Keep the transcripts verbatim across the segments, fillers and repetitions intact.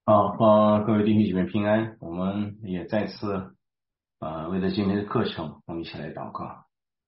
好，呃，各位弟兄姐妹平安。我们也再次，呃，为了今天的课程，我们一起来祷告。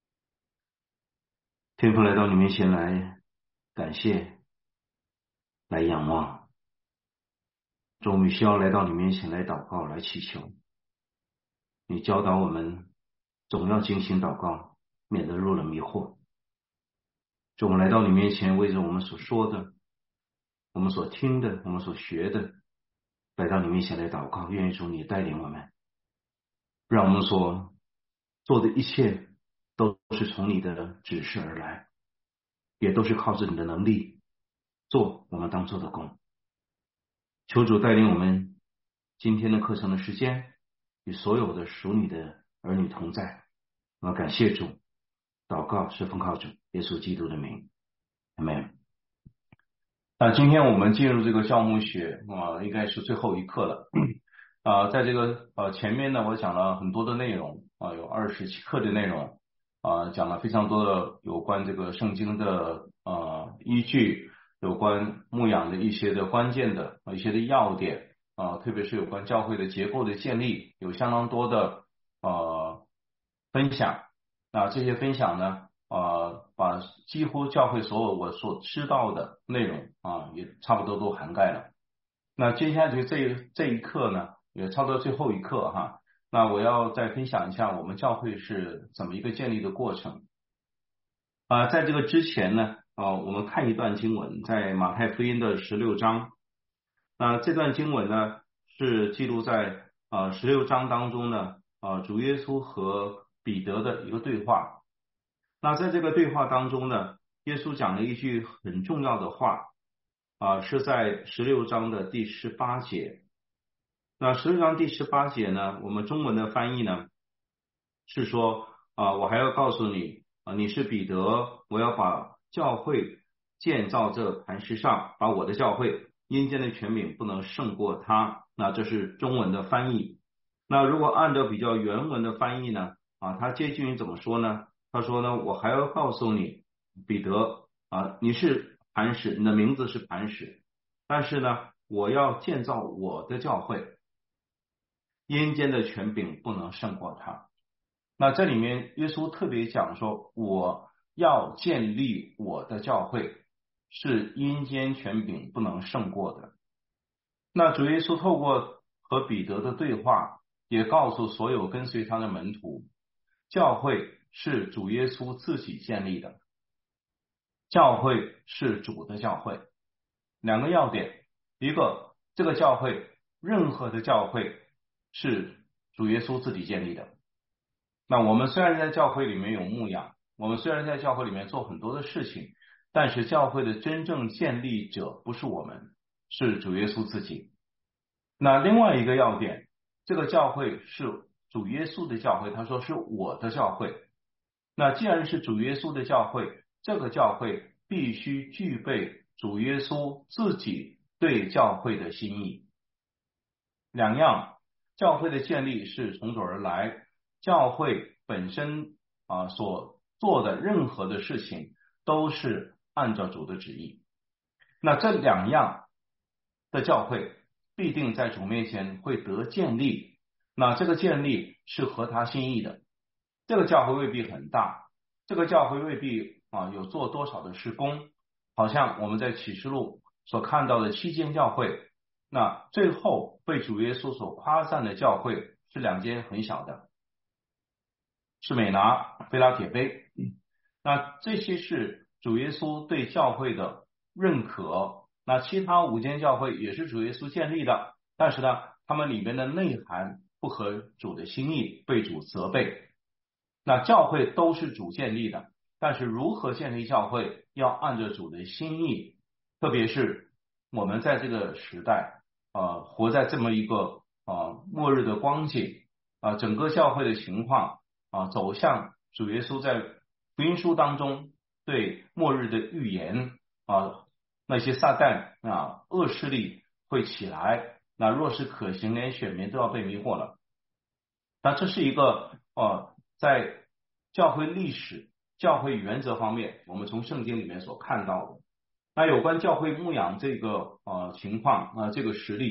天父来到你面前来感谢，来仰望，终于需要来到你面前来祷告，来祈求。你教导我们总要精心祷告，免得入了迷惑。主，我们来到你面前，为着我们所说的、我们所听的、我们所学的，来到你面前来祷告，愿意主你带领我们，让我们所做的一切都是从你的指示而来，也都是靠着你的能力做我们当做的工。求主带领我们今天的课程的时间，与所有的属你的儿女同在。我感谢主，祷告是奉靠主耶稣基督的名，阿门。那今天我们进入这个教牧学啊，应该是最后一课了。啊，在这个呃前面呢，我讲了很多的内容啊，有二十七课的内容啊，讲了非常多的有关这个圣经的呃依据，有关牧养的一些的关键的一些的要点啊，特别是有关教会的结构的建立，有相当多的呃分享。那这些分享呢？呃，把几乎教会所有我所知道的内容啊，也差不多都涵盖了。那接下去这一这一课呢，也差不多最后一课哈。那我要再分享一下我们教会是怎么一个建立的过程啊。在这个之前呢，啊，我们看一段经文，在马太福音的十六章。那这段经文呢，是记录在啊十六章当中呢，啊主耶稣和彼得的一个对话。那在这个对话当中呢，耶稣讲了一句很重要的话啊，是在十六章的第十八节。那十六章第十八节呢，我们中文的翻译呢是说啊，我还要告诉你啊，你是彼得，我要把教会建造这磐石上，把我的教会阴间的权柄不能胜过他。那这是中文的翻译。那如果按照比较原文的翻译呢，啊，它接近于怎么说呢？他说呢，我还要告诉你，彼得啊，你是磐石，你的名字是磐石，但是呢，我要建造我的教会，阴间的权柄不能胜过他。那这里面耶稣特别讲说，我要建立我的教会，是阴间权柄不能胜过的。那主耶稣透过和彼得的对话，也告诉所有跟随他的门徒，教会是主耶稣自己建立的，教会是主的教会。两个要点，一个，这个教会，任何的教会是主耶稣自己建立的。那我们虽然在教会里面有牧养，我们虽然在教会里面做很多的事情，但是教会的真正建立者不是我们，是主耶稣自己。那另外一个要点，这个教会是主耶稣的教会，他说是我的教会。那既然是主耶稣的教会，这个教会必须具备主耶稣自己对教会的心意。两样，教会的建立是从主而来，教会本身啊所做的任何的事情都是按照主的旨意。那这两样的教会必定在主面前会得建立，那这个建立是合他心意的。这个教会未必很大，这个教会未必啊有做多少的施工，好像我们在启示录所看到的七间教会，那最后被主耶稣所夸赞的教会是两间很小的，是美拿、菲拉铁菲。那这些是主耶稣对教会的认可，那其他五间教会也是主耶稣建立的，但是呢，他们里面的内涵不合主的心意，被主责备。那教会都是主建立的，但是如何建立教会，要按照主的心意，特别是我们在这个时代，呃，活在这么一个呃末日的光景啊、呃，整个教会的情况啊、呃，走向主耶稣在福音书当中对末日的预言啊、呃，那些撒旦啊、恶势力会起来，那若是可行，连选民都要被迷惑了。那这是一个呃，在教会历史、教会原则方面，我们从圣经里面所看到的。那有关教会牧养这个呃情况啊、呃，这个实例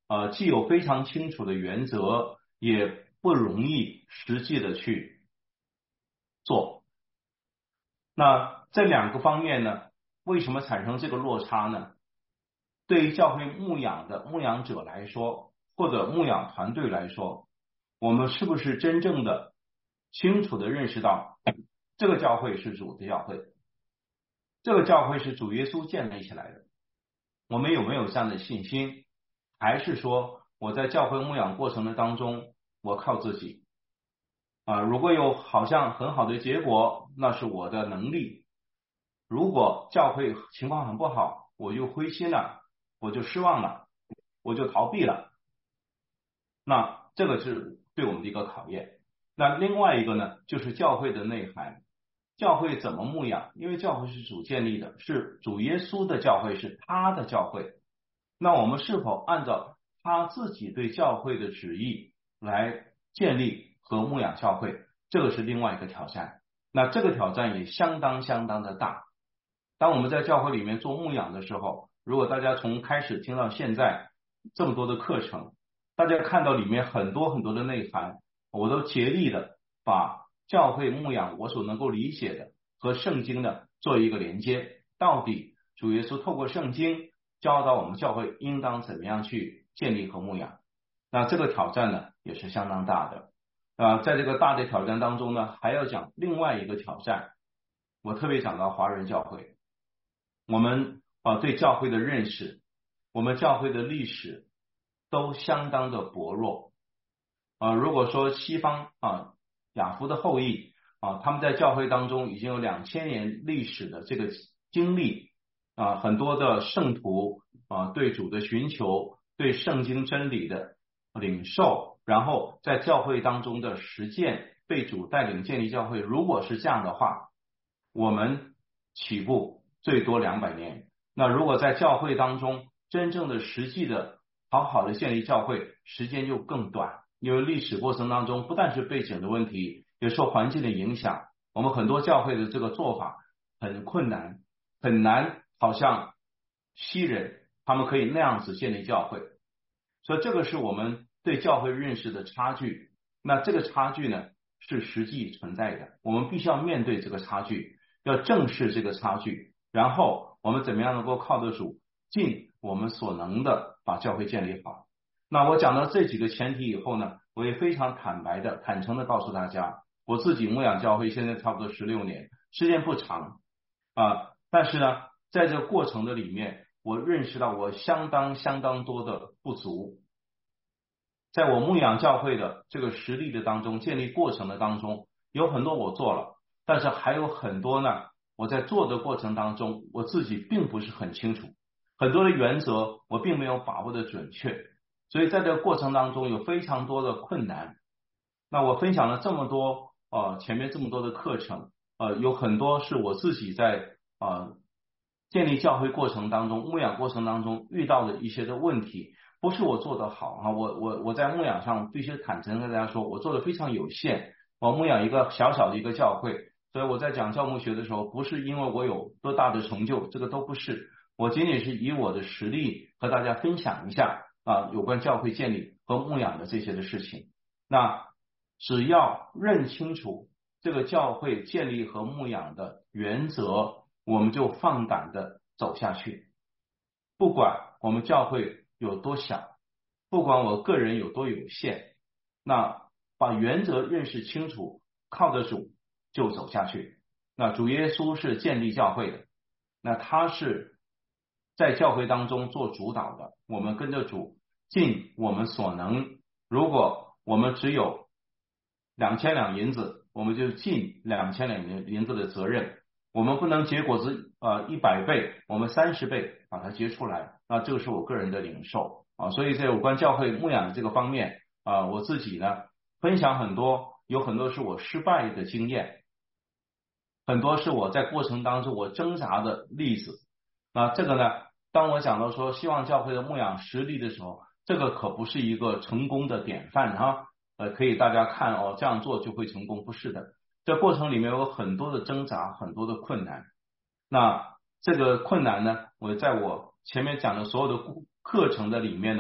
呃，既有非常清楚的原则，也不容易实际的去做。那这两个方面呢，为什么产生这个落差呢？对于教会牧养的牧养者来说，或者牧养团队来说，我们是不是真正的清楚的认识到这个教会是主的教会，这个教会是主耶稣建立起来的？我们有没有这样的信心？还是说我在教会牧养过程的当中，我靠自己啊？如果有好像很好的结果，那是我的能力；如果教会情况很不好，我就灰心了，我就失望了，我就逃避了。那这个是对我们的一个考验。那另外一个呢，就是教会的内涵。教会怎么牧养？因为教会是主建立的，是主耶稣的教会，是他的教会。那我们是否按照他自己对教会的旨意来建立和牧养教会？这个是另外一个挑战。那这个挑战也相当相当的大。当我们在教会里面做牧养的时候，如果大家从开始听到现在这么多的课程，大家看到里面很多很多的内涵，我都竭力的把教会牧养我所能够理解的和圣经的做一个连接。到底主耶稣透过圣经教导我们教会应当怎么样去建立和牧养？那这个挑战呢，也是相当大的。啊、呃，在这个大的挑战当中呢，还要讲另外一个挑战。我特别讲到华人教会，我们啊、呃、对教会的认识，我们教会的历史都相当的薄弱。啊、呃，如果说西方啊亚夫的后裔啊，他们在教会当中已经有两千年历史的这个经历啊，很多的圣徒啊对主的寻求，对圣经真理的领受，然后在教会当中的实践，被主带领建立教会。如果是这样的话，我们起步最多两百年。那如果在教会当中真正的实际的好好的建立教会，时间就更短。因为历史过程当中不但是背景的问题，也受环境的影响，我们很多教会的这个做法很困难，很难好像西人他们可以那样子建立教会。所以这个是我们对教会认识的差距。那这个差距呢是实际存在的，我们必须要面对这个差距，要正视这个差距，然后我们怎么样能够靠得住，尽我们所能的把教会建立好。那我讲到这几个前提以后呢，我也非常坦白的坦诚的告诉大家，我自己牧养教会现在差不多十六年，时间不长啊，但是呢在这个过程的里面，我认识到我相当相当多的不足。在我牧养教会的这个实力的当中，建立过程的当中，有很多我做了，但是还有很多呢，我在做的过程当中，我自己并不是很清楚，很多的原则我并没有把握的准确，所以在这个过程当中有非常多的困难。那我分享了这么多呃前面这么多的课程，呃有很多是我自己在呃建立教会过程当中、牧养过程当中遇到的一些的问题。不是我做得好啊，我我我在牧养上必须坦诚跟大家说，我做的非常有限。我牧养一个小小的一个教会，所以我在讲教牧学的时候，不是因为我有多大的成就，这个都不是。我仅仅是以我的实力和大家分享一下啊，有关教会建立和牧养的这些的事情。那只要认清楚这个教会建立和牧养的原则，我们就放胆的走下去。不管我们教会有多小，不管我个人有多有限，那把原则认识清楚，靠得住就走下去。那主耶稣是建立教会的，那他是在教会当中做主导的，我们跟着主尽我们所能。如果我们只有两千两银子，我们就尽两千两银子的责任。我们不能结果子呃一百倍，我们三十倍把它结出来。那这个是我个人的领受啊，所以在有关教会牧养的这个方面啊，我自己呢分享很多，有很多是我失败的经验，很多是我在过程当中我挣扎的例子。那这个呢，当我讲到说希望教会的牧养实力的时候，这个可不是一个成功的典范哈，呃，可以大家看哦，这样做就会成功，不是的。这过程里面有很多的挣扎，很多的困难。那这个困难呢，我在我前面讲的所有的课程的里面呢，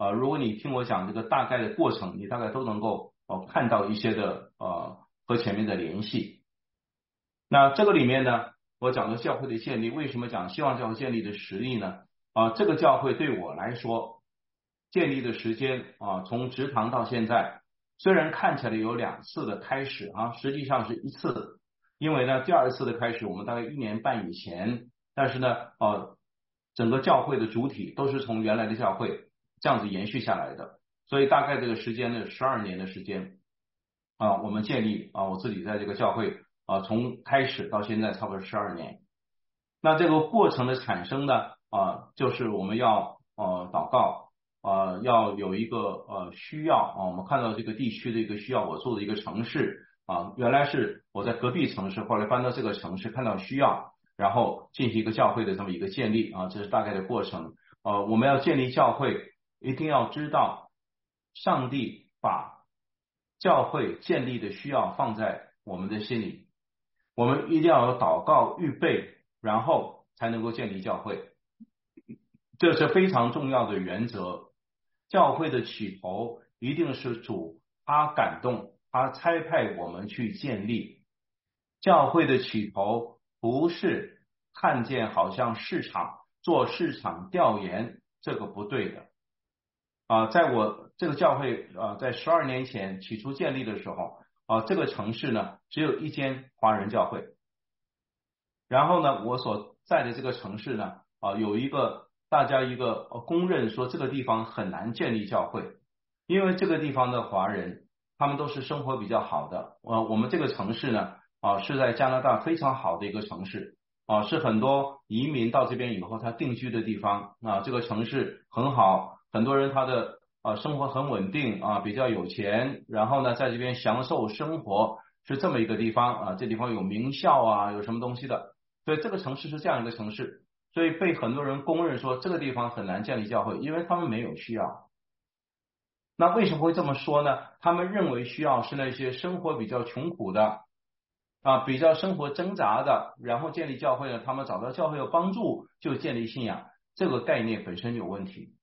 呃，如果你听我讲这个大概的过程，你大概都能够呃看到一些的呃和前面的联系。那这个里面呢，我讲的教会的建立，为什么讲希望教会建立的实例呢？啊、这个教会对我来说，建立的时间啊、从植堂到现在，虽然看起来有两次的开始啊，实际上是一次，因为呢，第二次的开始我们大概一年半以前，但是呢，呃，整个教会的主体都是从原来的教会这样子延续下来的，所以大概这个时间呢，十二年的时间啊，我们建立啊，我自己在这个教会啊，从开始到现在差不多十二年。那这个过程的产生呢，啊，就是我们要呃祷告，啊，要有一个呃需要啊，我们看到这个地区的一个需要，我住的一个城市啊，原来是我在隔壁城市，后来搬到这个城市，看到需要，然后进行一个教会的这么一个建立啊，这是大概的过程。呃，我们要建立教会，一定要知道上帝把教会建立的需要放在我们的心里，我们一定要有祷告预备，然后才能够建立教会，这是非常重要的原则。教会的起头一定是主他感动，他差派我们去建立。教会的起头不是看见好像市场做市场调研，这个不对的。啊，在我这个教会啊，在十二年前起初建立的时候啊，这个城市呢只有一间华人教会。然后呢，我所在的这个城市呢，啊，有一个大家一个公认说这个地方很难建立教会，因为这个地方的华人他们都是生活比较好的。呃，我们这个城市呢，啊，是在加拿大非常好的一个城市，啊，是很多移民到这边以后他定居的地方。啊，这个城市很好，很多人他的啊生活很稳定啊，比较有钱，然后呢在这边享受生活，是这么一个地方啊。这地方有名校啊，有什么东西的。所以这个城市是这样一个城市，所以被很多人公认说这个地方很难建立教会，因为他们没有需要。那为什么会这么说呢？他们认为需要是那些生活比较穷苦的啊，比较生活挣扎的，然后建立教会呢，他们找到教会有帮助就建立信仰，这个概念本身就有问题。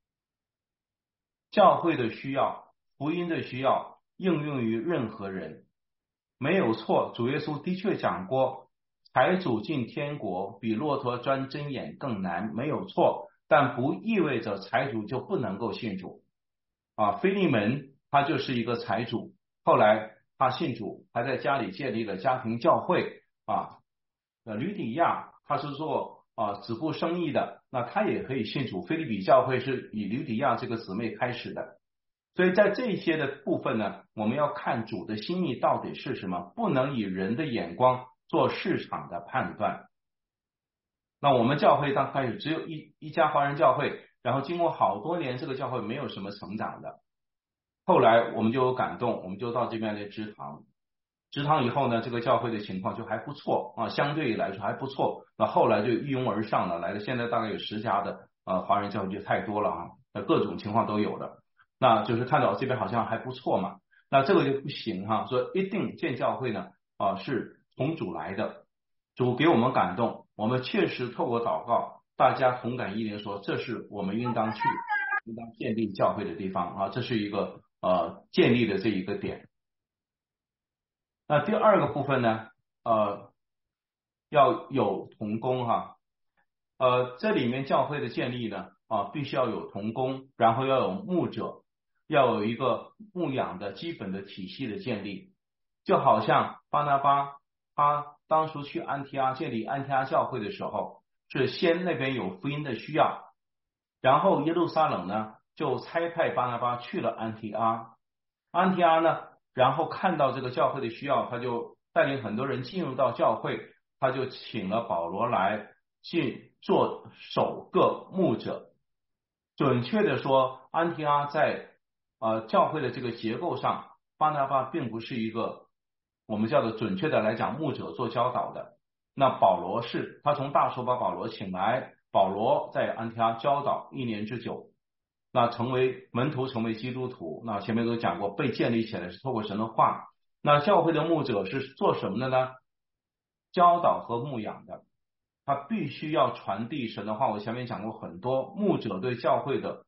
教会的需要，福音的需要，应用于任何人，没有错。主耶稣的确讲过，财主进天国比骆驼钻针眼更难，没有错，但不意味着财主就不能够信主啊。腓利门他就是一个财主，后来他信主，还在家里建立了家庭教会啊。呃，吕底亚他是做啊子布生意的，那他也可以信主。腓立比教会是以吕底亚这个姊妹开始的，所以在这些的部分呢，我们要看主的心意到底是什么，不能以人的眼光做市场的判断。那我们教会刚开始只有一一家华人教会，然后经过好多年，这个教会没有什么成长的。后来我们就有感动，我们就到这边来支堂。支堂以后呢，这个教会的情况就还不错啊，相对来说还不错。那后来就一拥而上了，来了现在大概有十家的呃华人教会，就太多了啊，那各种情况都有的。那就是看到这边好像还不错嘛，那这个就不行哈，说一定建教会呢啊是从主来的，主给我们感动，我们确实透过祷告，大家同感一灵说，这是我们应当去应当建立教会的地方啊，这是一个呃建立的这一个点。那第二个部分呢，呃，要有同工哈，呃，这里面教会的建立呢，啊，必须要有同工，然后要有牧者，要有一个牧养的基本的体系的建立，就好像巴拿巴他当初去安提阿建立安提阿教会的时候，是先那边有福音的需要，然后耶路撒冷呢就差派巴拿巴去了安提阿，安提阿呢，然后看到这个教会的需要，他就带领很多人进入到教会，他就请了保罗来进做首个牧者。准确的说，安提阿在呃教会的这个结构上，巴拿巴并不是一个我们叫做准确的来讲牧者做教导的。那保罗是，他从大手把保罗请来，保罗在安提阿教导一年之久。那成为门徒，成为基督徒，那前面都讲过，被建立起来是透过神的话。那教会的牧者是做什么的呢？教导和牧养的，他必须要传递神的话。我前面讲过很多，牧者对教会的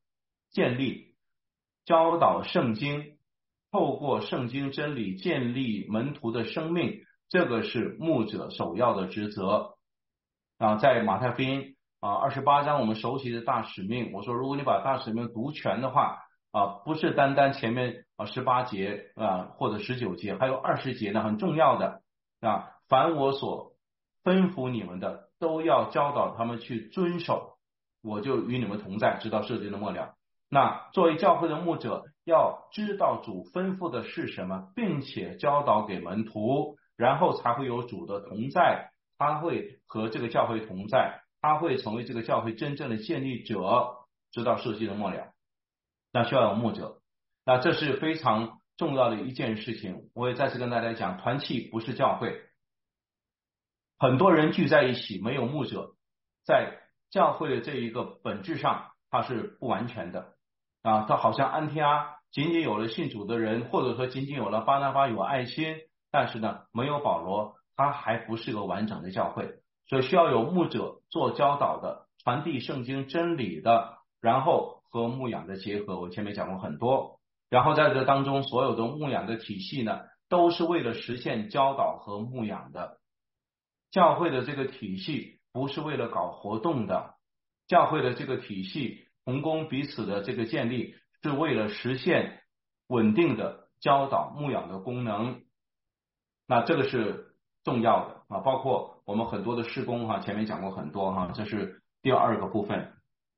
建立，教导圣经，透过圣经真理建立门徒的生命，这个是牧者首要的职责啊。在马太福音啊二十八章我们熟悉的大使命，我说如果你把大使命读全的话啊，不是单单前面啊十八节啊或者十九节，还有二十节呢，很重要的啊，凡我所吩咐你们的，都要教导他们去遵守，我就与你们同在，直到世界的末了。那作为教会的牧者，要知道主吩咐的是什么，并且教导给门徒，然后才会有主的同在，他会和这个教会同在，他会成为这个教会真正的建立者，直到世界的末了。那需要有牧者，那这是非常重要的一件事情。我也再次跟大家讲，团契不是教会，很多人聚在一起没有牧者，在教会的这一个本质上它是不完全的啊。它好像安提阿仅仅有了信主的人，或者说仅仅有了巴拿巴有爱心，但是呢没有保罗，它还不是个完整的教会。所以需要有牧者做教导的，传递圣经真理的，然后和牧养的结合，我前面讲过很多。然后在这当中，所有的牧养的体系呢，都是为了实现教导和牧养的。教会的这个体系不是为了搞活动的，教会的这个体系同工彼此的这个建立是为了实现稳定的教导牧养的功能。那这个是重要的啊，包括我们很多的事工哈，前面讲过很多哈，这是第二个部分。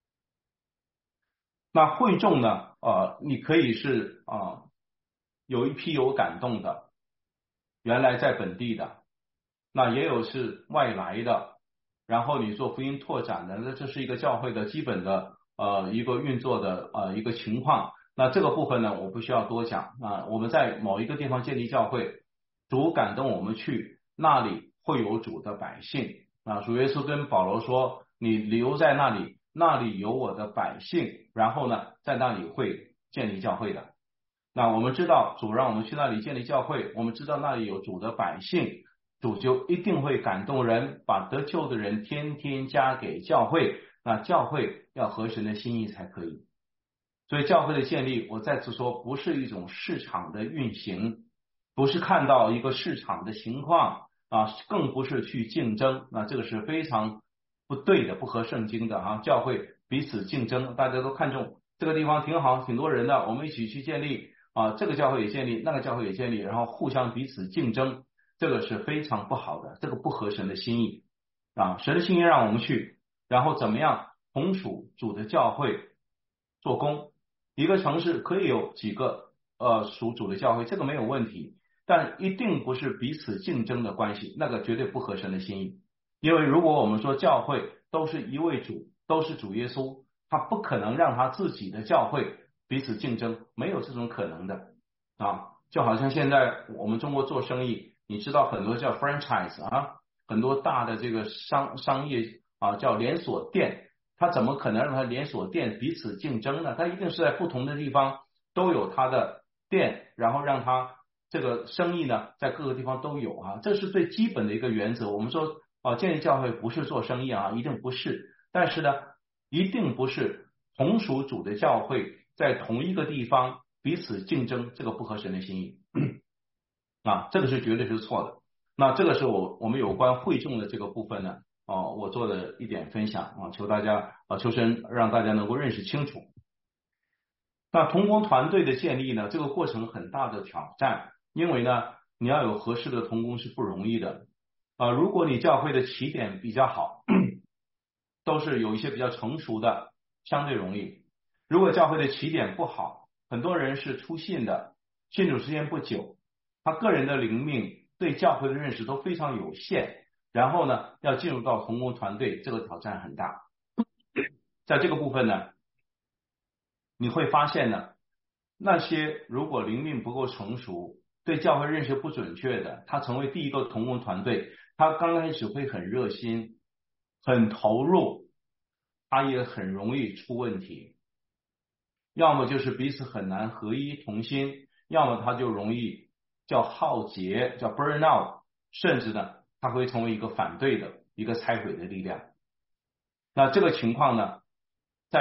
那会众呢，呃，你可以是啊、呃，有一批有感动的，原来在本地的，那也有是外来的，然后你做福音拓展的，那这是一个教会的基本的呃一个运作的呃一个情况。那这个部分呢，我不需要多讲啊。我们在某一个地方建立教会，主感动我们去那里，会有主的百姓啊。主耶稣跟保罗说：“你留在那里。”那里有我的百姓，然后呢，在那里会建立教会的。那我们知道主让我们去那里建立教会，我们知道那里有主的百姓，主就一定会感动人，把得救的人天天加给教会。那教会要合神的心意才可以。所以教会的建立，我再次说，不是一种市场的运行，不是看到一个市场的情况啊，更不是去竞争。那这个是非常不对的，不合圣经的啊！教会彼此竞争，大家都看重这个地方挺好，挺多人的，我们一起去建立啊，这个教会也建立，那个教会也建立，然后互相彼此竞争，这个是非常不好的，这个不合神的心意啊！神的心意让我们去，然后怎么样同属主的教会做工。一个城市可以有几个呃属主的教会，这个没有问题，但一定不是彼此竞争的关系，那个绝对不合神的心意。因为如果我们说教会都是一位主，都是主耶稣，他不可能让他自己的教会彼此竞争，没有这种可能的啊。就好像现在我们中国做生意，你知道很多叫 franchise 啊，很多大的这个商商业啊叫连锁店，他怎么可能让他连锁店彼此竞争呢？他一定是在不同的地方都有他的店，然后让他这个生意呢在各个地方都有啊，这是最基本的一个原则。我们说啊，建立教会不是做生意啊，一定不是。但是呢，一定不是同属主的教会在同一个地方彼此竞争，这个不合神的心意啊，这个是绝对是错的。那这个是我我们有关会众的这个部分呢，哦，我做的一点分享啊，求大家啊，求神让大家能够认识清楚。那同工团队的建立呢，这个过程很大的挑战，因为呢，你要有合适的同工是不容易的。啊，如果你教会的起点比较好，都是有一些比较成熟的，相对容易。如果教会的起点不好，很多人是初信的，信主时间不久，他个人的灵命对教会的认识都非常有限，然后呢，要进入到同工团队，这个挑战很大。在这个部分呢，你会发现呢，那些如果灵命不够成熟，对教会认识不准确的，他成为第一个同工团队，他刚开始会很热心，很投入，他也很容易出问题。要么就是彼此很难合一同心，要么他就容易叫浩劫，叫 burn out， 甚至呢，他会成为一个反对的一个拆毁的力量。那这个情况呢，在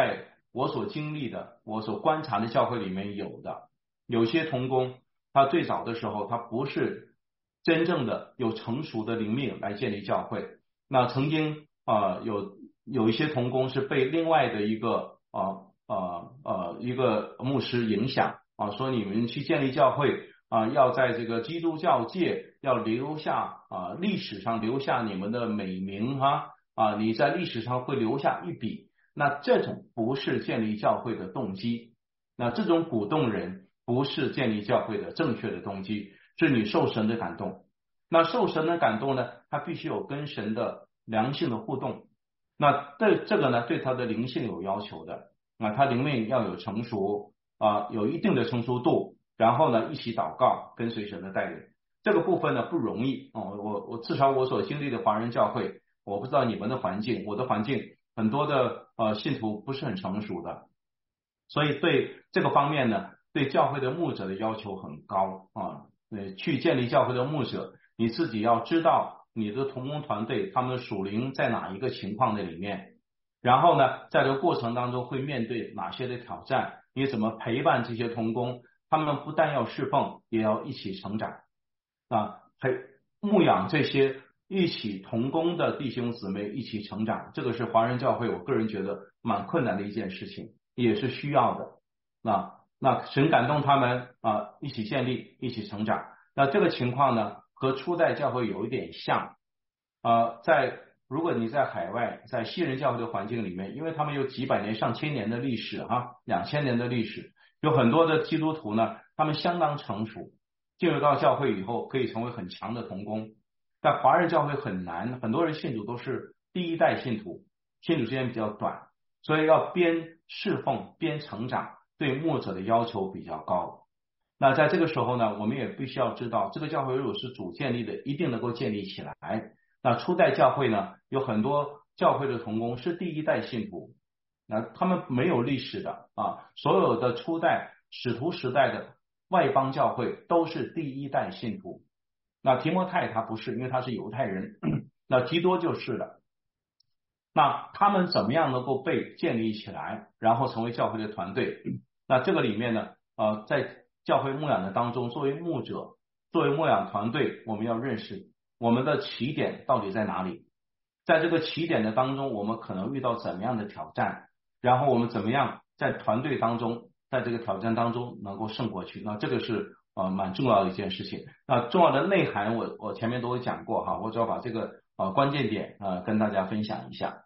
我所经历的，我所观察的教会里面有的，有些同工他最早的时候他不是真正的有成熟的灵命来建立教会，那曾经啊、呃、有有一些同工是被另外的一个啊呃呃一个牧师影响啊，说你们去建立教会啊，要在这个基督教界要留下啊历史上留下你们的美名哈啊，你在历史上会留下一笔。那这种不是建立教会的动机，那这种鼓动人不是建立教会的正确的动机，是你受神的感动。那受神的感动呢，它必须有跟神的良性的互动。那对这个呢，对他的灵性有要求的啊，他灵命要有成熟啊，有一定的成熟度，然后呢，一起祷告，跟随神的带领。这个部分呢不容易哦，我我至少我所经历的华人教会，我不知道你们的环境，我的环境很多的呃信徒不是很成熟的，所以对这个方面呢，对教会的牧者的要求很高啊。呃，去建立教会的牧者，你自己要知道你的同工团队他们的属灵在哪一个情况的里面，然后呢，在这个过程当中会面对哪些的挑战，你怎么陪伴这些同工，他们不但要侍奉，也要一起成长啊，陪牧养这些一起同工的弟兄姊妹一起成长，这个是华人教会我个人觉得蛮困难的一件事情，也是需要的。那那神感动他们啊，一起建立，一起成长。那这个情况呢，和初代教会有一点像。呃，在如果你在海外，在西人教会的环境里面，因为他们有几百年、上千年的历史哈，两千年的历史，有很多的基督徒呢，他们相当成熟，进入到教会以后可以成为很强的同工。但华人教会很难，很多人信主都是第一代信徒，信主时间比较短，所以要边侍奉边成长，对牧者的要求比较高。那在这个时候呢，我们也必须要知道，这个教会如果是主建立的，一定能够建立起来。那初代教会呢，有很多教会的同工是第一代信徒，那他们没有历史的啊，所有的初代使徒时代的外邦教会都是第一代信徒。那提摩太他不是，因为他是犹太人，那提多就是了。那他们怎么样能够被建立起来，然后成为教会的团队？那这个里面呢，呃，在教会牧养的当中，作为牧者，作为牧养团队，我们要认识我们的起点到底在哪里？在这个起点的当中，我们可能遇到怎么样的挑战？然后我们怎么样在团队当中，在这个挑战当中能够胜过去？那这个是呃蛮重要的一件事情。那重要的内涵我我前面都有讲过哈，我只要把这个呃关键点呃跟大家分享一下。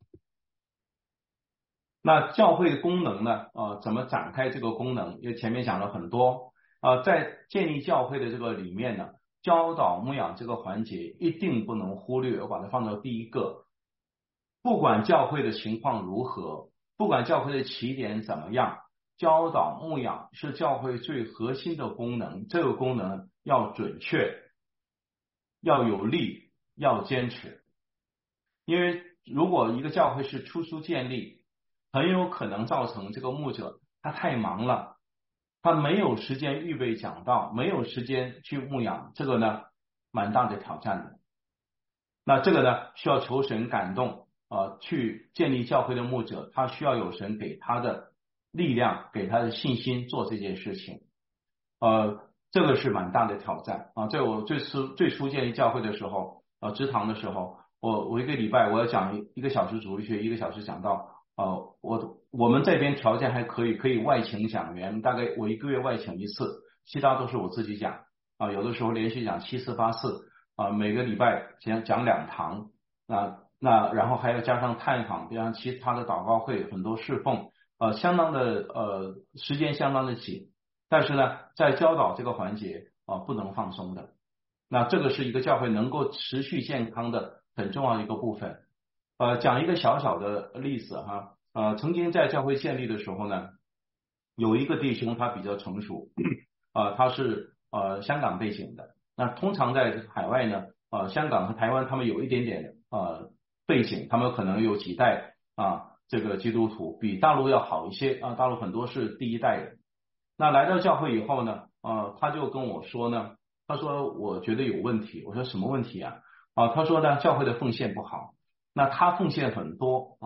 那教会的功能呢？呃，怎么展开这个功能？因为前面讲了很多，呃，在建立教会的这个里面呢，教导牧养这个环节一定不能忽略，我把它放到第一个。不管教会的情况如何，不管教会的起点怎么样，教导牧养是教会最核心的功能。这个功能要准确，要有力，要坚持。因为如果一个教会是初初建立，很有可能造成这个牧者他太忙了，他没有时间预备讲道，没有时间去牧养，这个呢蛮大的挑战的。那这个呢需要求神感动呃，去建立教会的牧者，他需要有神给他的力量，给他的信心做这件事情。呃，这个是蛮大的挑战啊。在我最初最初建立教会的时候，呃，职堂的时候，我我一个礼拜我要讲一个小时主日学，一个小时讲道。呃，我我们这边条件还可以，可以外请讲员，大概我一个月外请一次，其他都是我自己讲啊。有的时候连续讲七次八次啊，每个礼拜讲讲两堂啊，那然后还要加上探访，加上其他的祷告会，很多侍奉，呃，相当的呃时间相当的紧。但是呢，在教导这个环节啊，不能放松的。那这个是一个教会能够持续健康的很重要的一个部分。呃，讲一个小小的例子哈，呃，曾经在教会建立的时候呢，有一个弟兄他比较成熟，呃，他是呃香港背景的。那通常在海外呢，呃，香港和台湾他们有一点点呃背景，他们可能有几代啊这个基督徒，比大陆要好一些啊，大陆很多是第一代人。那来到教会以后呢，呃，他就跟我说呢，他说我觉得有问题。我说什么问题啊？啊，他说呢，教会的奉献不好。那他奉献很多啊，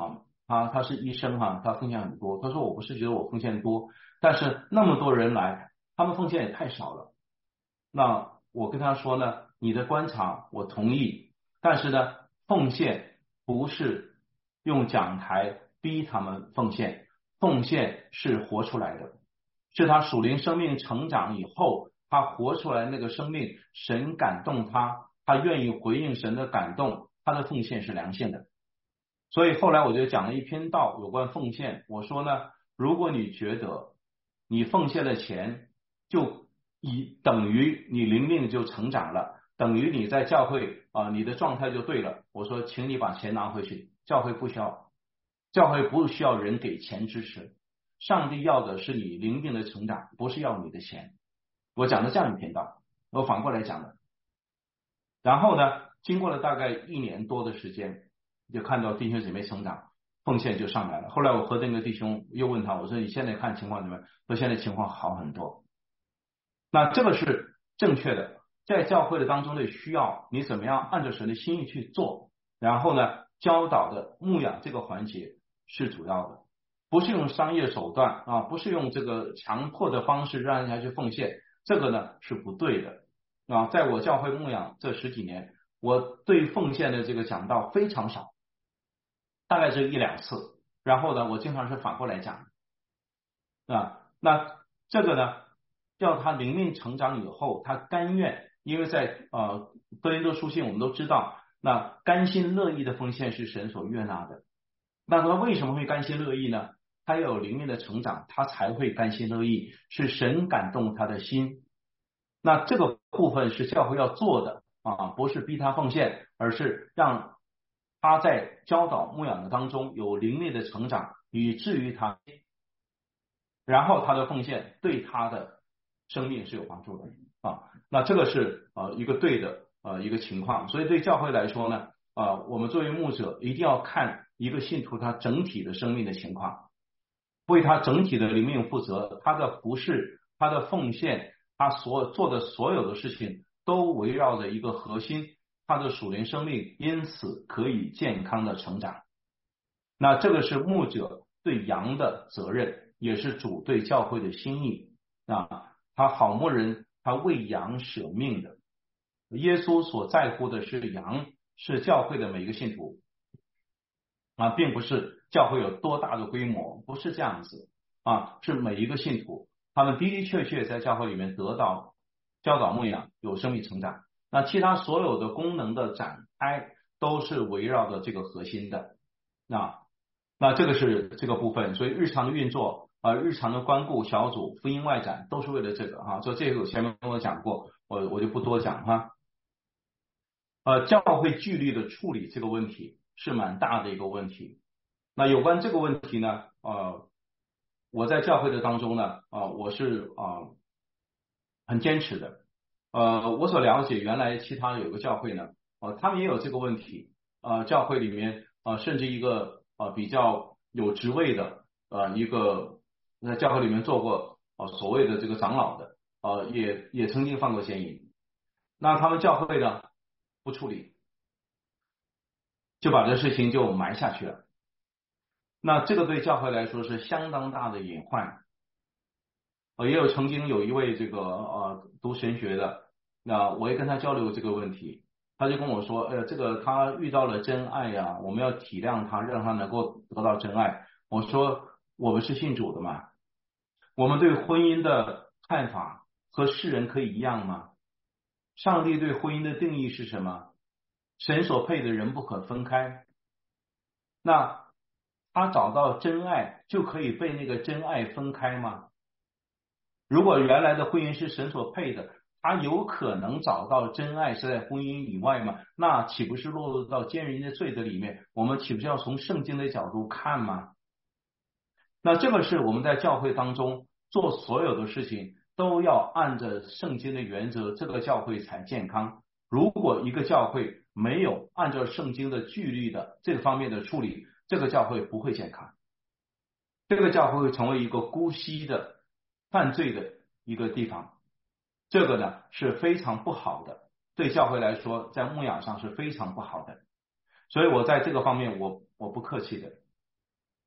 啊，他是医生哈、啊，他奉献很多。他说我不是觉得我奉献多，但是那么多人来，他们奉献也太少了。那我跟他说呢，你的观察我同意，但是呢，奉献不是用讲台逼他们奉献，奉献是活出来的，是他属灵生命成长以后，他活出来那个生命，神感动他，他愿意回应神的感动，他的奉献是良性的。所以后来我就讲了一篇道有关奉献，我说呢，如果你觉得你奉献了钱就以等于你灵命就成长了，等于你在教会啊、呃、你的状态就对了，我说请你把钱拿回去，教会不需要，教会不需要人给钱支持，上帝要的是你灵命的成长，不是要你的钱。我讲的这样一篇道，我反过来讲的。然后呢，经过了大概一年多的时间，就看到弟兄姐妹成长，奉献就上来了。后来我和那个弟兄又问他，我说你现在看情况怎么样？说现在情况好很多。那这个是正确的，在教会的当中的需要，你怎么样按照神的心意去做？然后呢，教导的牧养这个环节是主要的，不是用商业手段啊，不是用这个强迫的方式让人家去奉献，这个呢是不对的啊。在我教会牧养这十几年，我对奉献的这个讲道非常少，大概只一两次。然后呢，我经常是反过来讲啊。那这个呢，要他灵命成长以后，他甘愿，因为在呃哥林多书信我们都知道，那甘心乐意的奉献是神所悦纳的。那他为什么会甘心乐意呢？他要有灵命的成长，他才会甘心乐意，是神感动他的心。那这个部分是教会要做的啊，不是逼他奉献，而是让他在教导牧养的当中有灵命的成长，以至于他，然后他的奉献对他的生命是有帮助的啊。那这个是呃一个对的呃一个情况。所以对教会来说呢，啊、呃，我们作为牧者一定要看一个信徒他整体的生命的情况，为他整体的灵命负责，他的服事，他的奉献，他所做的所有的事情都围绕着一个核心，他的属灵生命因此可以健康的成长。那这个是牧者对羊的责任，也是主对教会的心意啊。他好牧人，他为羊舍命的。耶稣所在乎的是羊，是教会的每一个信徒啊，并不是教会有多大的规模，不是这样子啊，是每一个信徒，他们的的确确在教会里面得到教导牧养，有生命成长。那其他所有的功能的展开都是围绕着这个核心的啊。那这个是这个部分，所以日常的运作啊、呃，日常的关顾小组、福音外展都是为了这个哈。所以这个我前面跟我讲过，我我就不多讲哈。呃，教会纪律的处理这个问题是蛮大的一个问题。那有关这个问题呢，呃，我在教会的当中呢，啊、呃，我是啊、呃、很坚持的。呃，我所了解，原来其他有个教会呢，呃，他们也有这个问题。呃，教会里面啊、呃，甚至一个呃比较有职位的呃一个在教会里面做过呃所谓的这个长老的，呃，也也曾经犯过奸淫。那他们教会呢不处理，就把这事情就埋下去了。那这个对教会来说是相当大的隐患。呃，也有曾经有一位这个呃读神学的，那我也跟他交流这个问题，他就跟我说，呃，这个他遇到了真爱呀，我们要体谅他，让他能够得到真爱。我说我们是信主的嘛，我们对婚姻的看法和世人可以一样吗？上帝对婚姻的定义是什么？神所配的人不可分开。那他找到真爱就可以被那个真爱分开吗？如果原来的婚姻是神所配的，他有可能找到真爱是在婚姻以外吗？那岂不是落入到奸淫的罪的里面？我们岂不是要从圣经的角度看吗？那这个是我们在教会当中做所有的事情都要按着圣经的原则，这个教会才健康。如果一个教会没有按照圣经的纪律的这个方面的处理，这个教会不会健康，这个教会会成为一个姑息的犯罪的一个地方，这个呢是非常不好的，对教会来说在牧养上是非常不好的。所以我在这个方面我我不客气的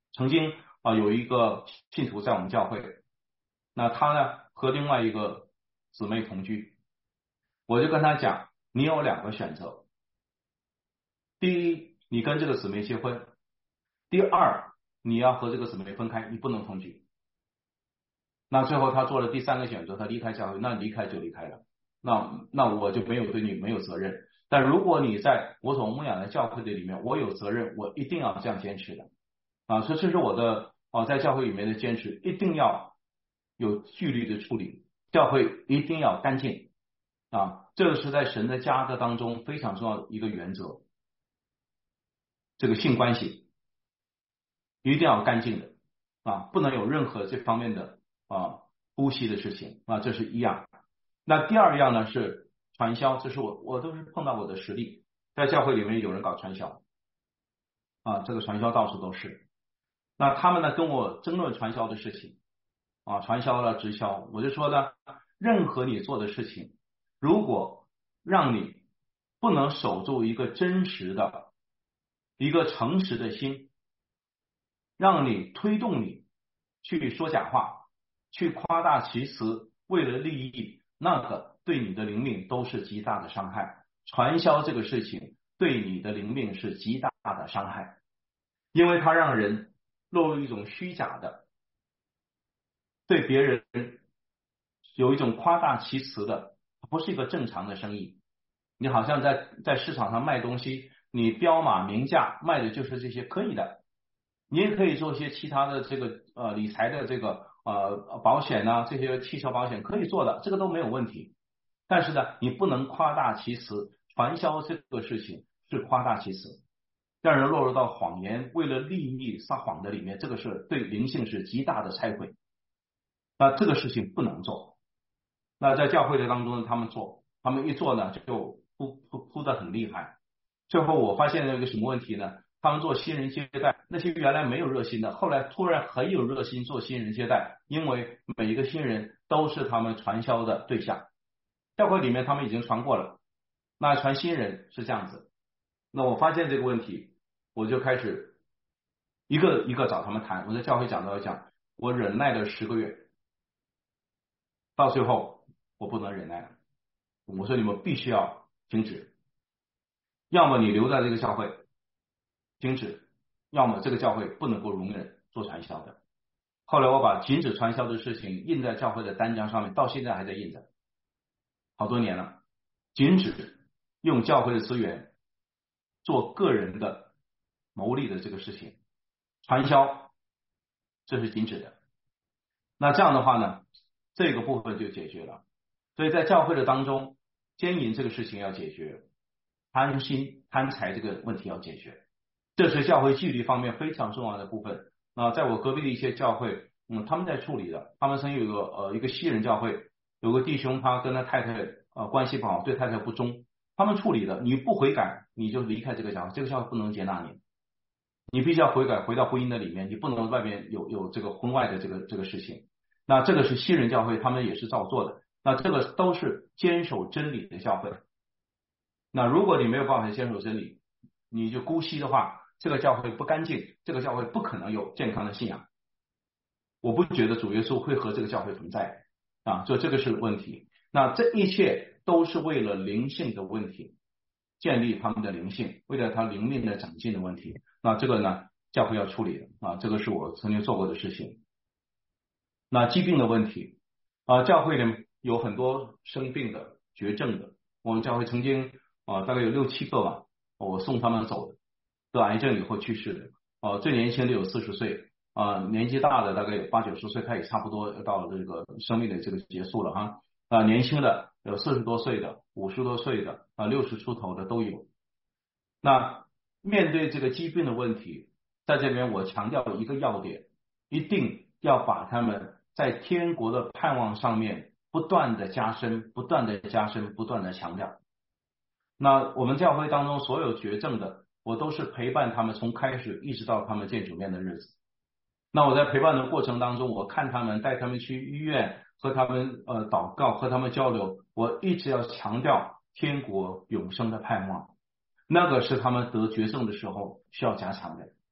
曾经啊有一个信徒在我们教会，那他呢和另外一个姊妹同居，我就跟他讲，你有两个选择，第一，你跟这个姊妹结婚，第二，你要和这个姊妹分开，你不能同居。那最后他做了第三个选择，他离开教会，那离开就离开了，那那我就没有对你没有责任。但如果你在我所牧养的教会的里面，我有责任，我一定要这样坚持的啊，所以这是我的啊，在教会里面的坚持，一定要有纪律的处理，教会一定要干净啊，这个是在神的家的当中非常重要的一个原则。这个性关系一定要干净的啊，不能有任何这方面的啊呼吸的事情啊，这是一样。那第二样呢是传销，这是我我都是碰到我的实例，在教会里面有人搞传销啊，这个传销到处都是。那他们呢跟我争论传销的事情啊，传销了直销，我就说呢，任何你做的事情，如果让你不能守住一个真实的、一个诚实的心，让你推动你去说假话，去夸大其词，为了利益，那个对你的灵命都是极大的伤害。传销这个事情对你的灵命是极大的伤害，因为它让人落入一种虚假的，对别人有一种夸大其词的，不是一个正常的生意。你好像在在市场上卖东西，你标码明价卖的就是这些，可以的。你也可以做一些其他的这个呃理财的这个呃保险呐、啊，这些汽车保险可以做的，这个都没有问题。但是呢，你不能夸大其词，传销这个事情是夸大其词，让人落入到谎言，为了利益撒谎的里面，这个是对灵性是极大的拆毁。那这个事情不能做。那在教会的当中，他们做，他们一做呢，就扑扑扑得很厉害。最后我发现了一个什么问题呢？他们做新人接待，那些原来没有热心的，后来突然很有热心做新人接待，因为每一个新人都是他们传销的对象。教会里面他们已经传过了，那传新人是这样子。那我发现这个问题，我就开始一个一个找他们谈。我在教会讲到讲，我忍耐了十个月，到最后我不能忍耐了，我说你们必须要停止，要么你留在这个教会停止，要么这个教会不能够容忍做传销的。后来我把禁止传销的事情印在教会的单张上面，到现在还在印着，好多年了。禁止用教会的资源做个人的牟利的这个事情，传销这是禁止的。那这样的话呢，这个部分就解决了。所以在教会的当中，奸淫这个事情要解决，贪心贪财这个问题要解决，这是教会纪律方面非常重要的部分。啊，在我隔壁的一些教会，嗯，他们在处理的。他们曾经有一个呃一个西人教会，有个弟兄他跟他太太呃关系不好，对太太不忠，他们处理的，你不悔改你就离开这个教会，这个教会不能接纳你，你必须要悔改，回到婚姻的里面，你不能外边有有这个婚外的这个这个事情。那这个是西人教会，他们也是照做的。那这个都是坚守真理的教会。那如果你没有办法坚守真理，你就姑息的话，这个教会不干净，这个教会不可能有健康的信仰。我不觉得主耶稣会和这个教会同在啊，就这个是问题。那这一切都是为了灵性的问题，建立他们的灵性，为了他灵命的长进的问题。那这个呢，教会要处理的啊，这个是我曾经做过的事情。那疾病的问题啊，教会呢有很多生病的、绝症的，我们教会曾经啊大概有六七个吧，我送他们走的，得癌症以后去世的，啊最年轻的有四十岁，啊年纪大的大概有八九十岁，他也差不多到了这个生命的这个结束了哈，啊年轻的有四十多岁的、五十多岁的、啊六十出头的都有。那面对这个疾病的问题，在这边我强调一个要点，一定要把他们在天国的盼望上面不断的加深，不断的加深，不断的强调。那我们教会当中所有绝症的，我都是陪伴他们从开始一直到他们见主面的日子。那我在陪伴的过程当中，我看他们，带他们去医院，和他们呃祷告，和他们交流，我一直要强调天国永生的盼望，那个是他们得绝症的时候需要加强的。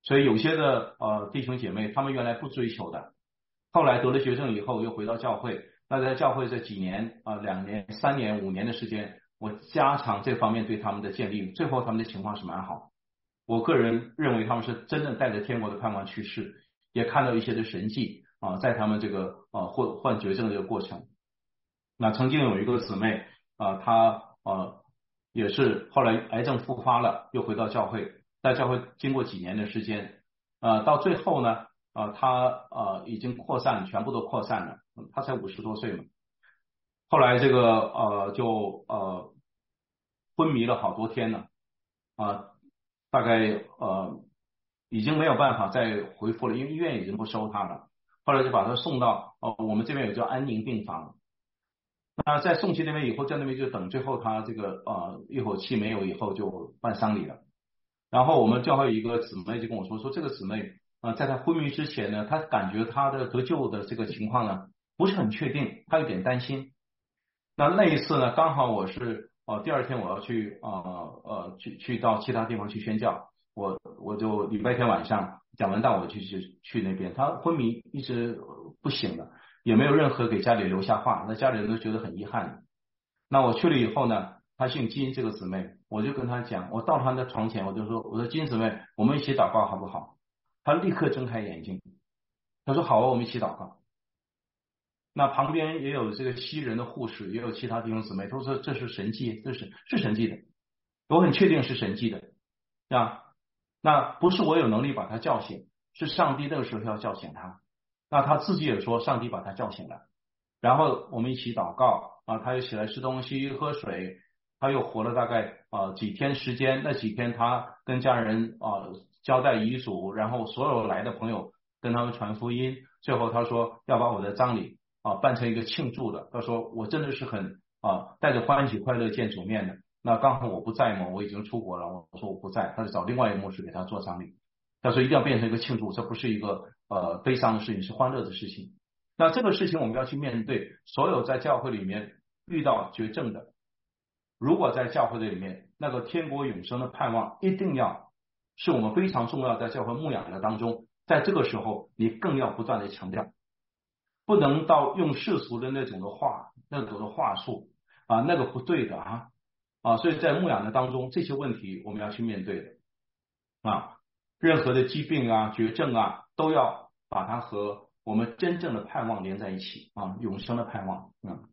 所以有些的呃弟兄姐妹，他们原来不追求的，后来得了绝症以后又回到教会。那在教会这几年啊、呃，两年、三年、五年的时间，我加强这方面对他们的建立，最后他们的情况是蛮好。我个人认为他们是真正带着天国的盼望去世，也看到一些的神迹啊、呃，在他们这个呃患患绝症的这个过程。那曾经有一个姊妹啊、呃，她呃也是后来癌症复发了，又回到教会，在教会经过几年的时间，呃，到最后呢，呃，她呃已经扩散，全部都扩散了，她才五十多岁嘛。后来这个呃就呃昏迷了好多天了啊、呃，大概呃已经没有办法再恢复了，因为医院已经不收她了。后来就把她送到哦、呃、我们这边有叫安宁病房。那在送去那边以后，在那边就等最后她这个呃一口气没有以后就办丧礼了。然后我们教会一个姊妹就跟我说，说这个姊妹啊、呃，在她昏迷之前呢，她感觉她的得救的这个情况呢不是很确定，她有点担心。那那一次呢，刚好我是呃第二天我要去呃呃去去到其他地方去宣教，我我就礼拜天晚上讲完道我就去去那边，她昏迷一直不醒的，也没有任何给家里留下话，那家里人都觉得很遗憾。那我去了以后呢，她姓金这个姊妹，我就跟她讲，我到她的床前我就说，我说金姊妹，我们一起祷告好不好？她立刻睁开眼睛，她说好啊，我们一起祷告。那旁边也有这个西人的护士，也有其他弟兄姊妹，都说这是神迹，这是是神迹的，我很确定是神迹的啊。那不是我有能力把他叫醒，是上帝那个时候要叫醒他。那他自己也说，上帝把他叫醒了。然后我们一起祷告啊，他又起来吃东西、喝水，他又活了大概啊几天时间。那几天他跟家人啊交代遗嘱，然后所有来的朋友跟他们传福音。最后他说要把我的葬礼啊办成一个庆祝的。他说我真的是很啊带着欢喜快乐见主面的。那刚好我不在嘛，我已经出国了，我说我不在，他就找另外一个牧师给他做葬礼。他说一定要变成一个庆祝，这不是一个呃悲伤的事情，是欢乐的事情。那这个事情我们要去面对，所有在教会里面遇到绝症的，如果在教会的里面，那个天国永生的盼望一定要是我们非常重要，在教会牧养的当中，在这个时候你更要不断的强调，不能到用世俗的那种的话，那种的话术啊，那个不对的啊啊，所以在牧养的当中，这些问题我们要去面对的啊，任何的疾病啊、绝症啊，都要把它和我们真正的盼望连在一起啊，永生的盼望。嗯，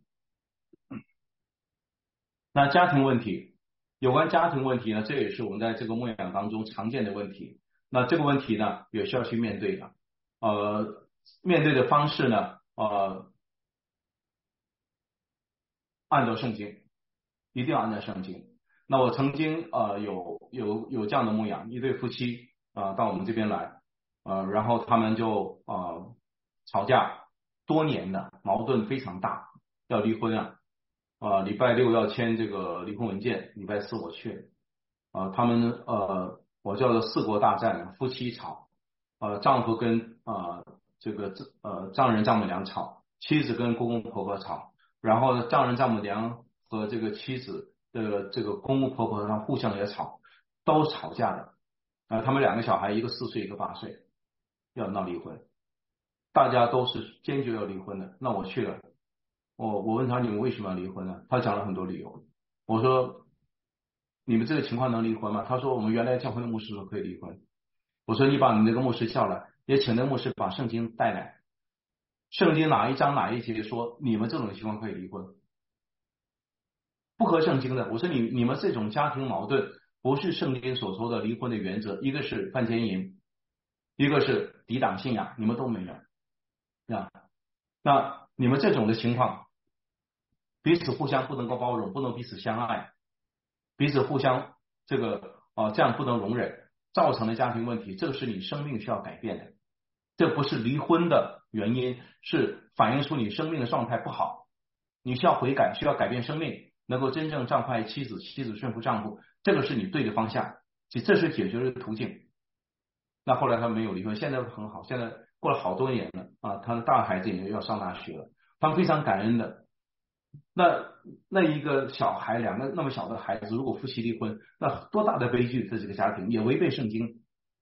那家庭问题，有关家庭问题呢，这也是我们在这个牧养当中常见的问题。那这个问题呢，也是要去面对的。呃，面对的方式呢，呃，按照圣经，一定要按照圣经。那我曾经呃有有有这样的牧养，一对夫妻啊、呃、到我们这边来，呃，然后他们就呃吵架多年的，矛盾非常大，要离婚啊。啊、呃，礼拜六要签这个离婚文件，礼拜四我去，啊、呃，他们呃，我叫做四国大战，夫妻吵，呃，丈夫跟啊、呃、这个呃丈人丈母娘吵，妻子跟公公婆婆吵，然后丈人丈母娘和这个妻子的这个公公婆婆他互相也吵，都吵架的，啊、呃，他们两个小孩，一个四岁，一个八岁，要闹离婚，大家都是坚决要离婚的，那我去了。我我问他你们为什么要离婚呢？他讲了很多理由。我说你们这个情况能离婚吗？他说我们原来教会的牧师说可以离婚。我说你把你那个牧师叫来，也请那个牧师把圣经带来。圣经哪一章哪一节说你们这种情况可以离婚？不合圣经的。我说你你们这种家庭矛盾不是圣经所说的离婚的原则，一个是犯奸淫，一个是抵挡信仰，你们都没有啊。那你们这种的情况。彼此互相不能够包容，不能彼此相爱，彼此互相这个啊、呃、这样不能容忍，造成的家庭问题，这个是你生命需要改变的，这不是离婚的原因，是反映出你生命的状态不好，你需要悔改，需要改变生命，能够真正丈夫爱妻子，妻子顺服丈夫，这个是你对的方向，这是解决的途径。那后来他们没有离婚，现在很好，现在过了好多年了啊，他的大孩子也要上大学了，他们非常感恩的。那那一个小孩，两个那么小的孩子，如果夫妻离婚，那多大的悲剧！这这个家庭也违背圣经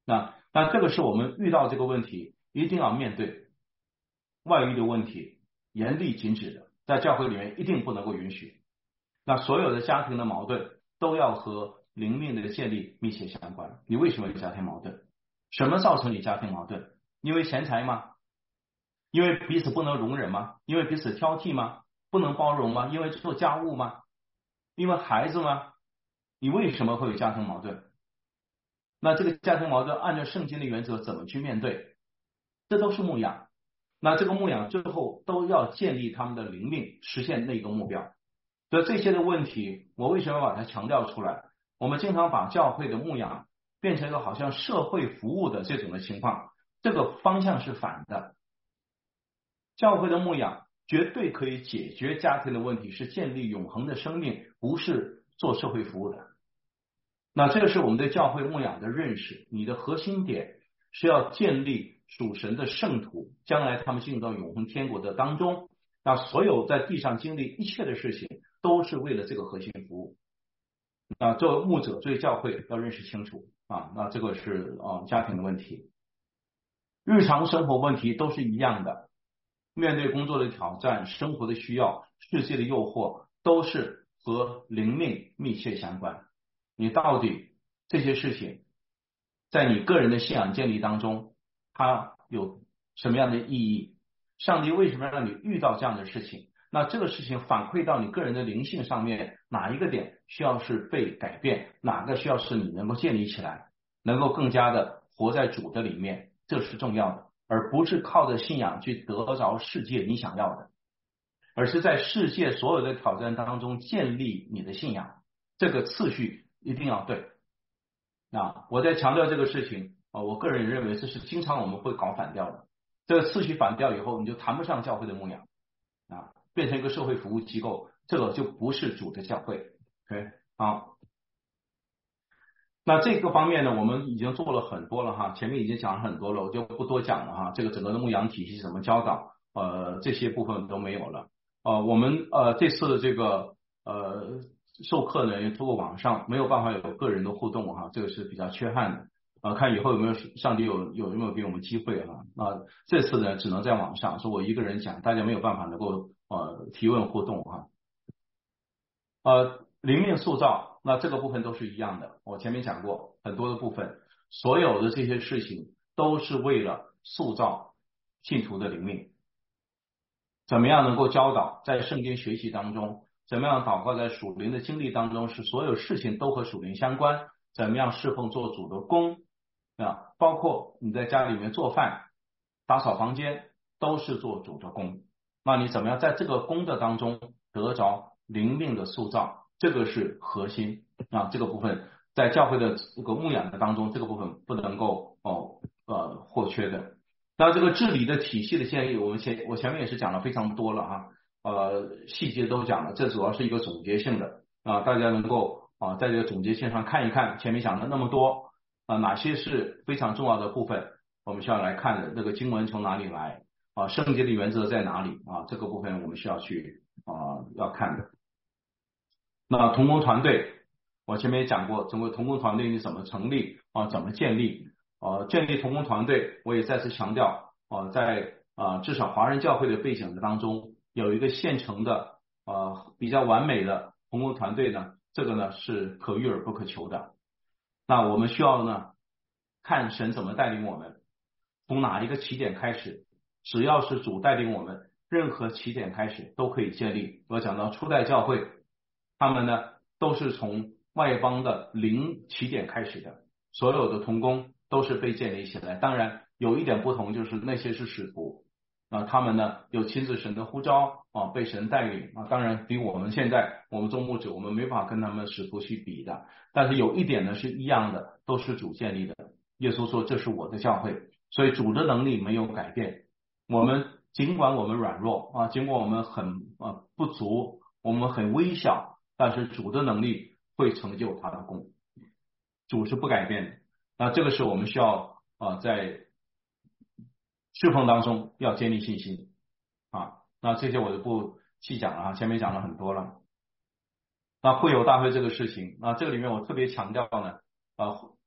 那那这个是我们遇到这个问题一定要面对，外遇的问题严厉禁止的，在教会里面一定不能够允许。那所有的家庭的矛盾都要和灵命的建立密切相关。你为什么有家庭矛盾？什么造成你家庭矛盾？因为钱财吗？因为彼此不能容忍吗？因为彼此挑剔吗？不能包容吗？因为做家务吗？因为孩子吗？你为什么会有家庭矛盾？那这个家庭矛盾按照圣经的原则怎么去面对？这都是牧养。那这个牧养最后都要建立他们的灵命，实现那个目标。所以这些的问题，我为什么把它强调出来？我们经常把教会的牧养变成一个好像社会服务的这种的情况，这个方向是反的。教会的牧养绝对可以解决家庭的问题，是建立永恒的生命，不是做社会服务的。那这个是我们对教会牧养的认识，你的核心点是要建立属神的圣徒，将来他们进入到永恒天国的当中。那所有在地上经历一切的事情，都是为了这个核心服务。那作为牧者，作为教会要认识清楚啊。那这个是啊家庭的问题，日常生活问题都是一样的。面对工作的挑战、生活的需要、世界的诱惑，都是和灵命密切相关。你到底这些事情，在你个人的信仰建立当中，它有什么样的意义？上帝为什么让你遇到这样的事情？那这个事情反馈到你个人的灵性上面，哪一个点需要是被改变？哪个需要是你能够建立起来，能够更加的活在主的里面？这是重要的，而不是靠着信仰去得着世界你想要的，而是在世界所有的挑战当中建立你的信仰。这个次序一定要对。啊，我在强调这个事情啊，我个人认为这是经常我们会搞反调的。这个次序反调以后，你就谈不上教会的牧养啊，变成一个社会服务机构，这个就不是主的教会。OK， 好，那这个方面呢，我们已经做了很多了哈，前面已经讲了很多了，我就不多讲了哈。这个整个的牧养体系怎么教导，呃，这些部分都没有了。呃，我们呃这次的这个呃授课呢，也通过网上没有办法有个人的互动哈，这个是比较缺憾的。啊、呃，看以后有没有上帝有有有没有给我们机会哈。那、呃、这次呢，只能在网上，是我一个人讲，大家没有办法能够呃提问互动哈。呃，灵命塑造，那这个部分都是一样的。我前面讲过很多的部分，所有的这些事情都是为了塑造信徒的灵命。怎么样能够教导在圣经学习当中，怎么样祷告在属灵的经历当中，是所有事情都和属灵相关。怎么样侍奉做主的工啊，包括你在家里面做饭、打扫房间，都是做主的工。那你怎么样在这个工的当中得着灵命的塑造？这个是核心啊，这个部分在教会的这个牧养的当中，这个部分不能够哦呃或缺的。那这个治理的体系的建议，我们前我前面也是讲了非常多了哈，呃细节都讲了，这主要是一个总结性的啊，大家能够啊在这个总结线上看一看前面讲的那么多啊，哪些是非常重要的部分，我们需要来看的，这个经文从哪里来啊，圣经的原则在哪里啊，这个部分我们需要去啊要看的。那同工团队，我前面也讲过，整个同工团队你怎么成立啊，怎么建立？呃，建立同工团队，我也再次强调，呃，在啊、呃、至少华人教会的背景的当中，有一个现成的呃比较完美的同工团队呢，这个呢是可遇而不可求的。那我们需要呢看神怎么带领我们，从哪一个起点开始，只要是主带领我们，任何起点开始都可以建立。我讲到初代教会，他们呢都是从外邦的零起点开始的，所有的同工都是被建立起来。当然有一点不同，就是那些是使徒啊，他们呢有亲自神的呼召啊，被神带领啊。当然比我们现在我们做牧者，我们没法跟他们使徒去比的。但是有一点呢是一样的，都是主建立的。耶稣说这是我的教会，所以主的能力没有改变。我们尽管我们软弱啊，尽管我们很啊不足，我们很微小，但是主的能力会成就他的功，主是不改变的。那这个是我们需要啊在侍奉当中要建立信心啊。那这些我就不细讲了哈，前面讲了很多了。那会友大会这个事情啊，这个里面我特别强调呢，呃，